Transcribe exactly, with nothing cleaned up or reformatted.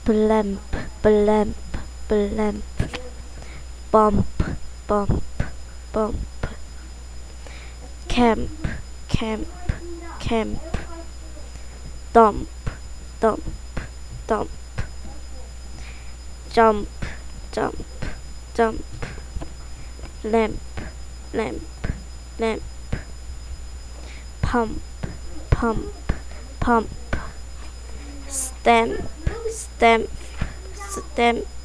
blimp, blimp, blimp, bump, bump, bump, camp, camp, camp, dump, dump, dump, jump, jump, jump, lamp, lamp, lamp, pump, pump, pump, stamp, stamp, stamp,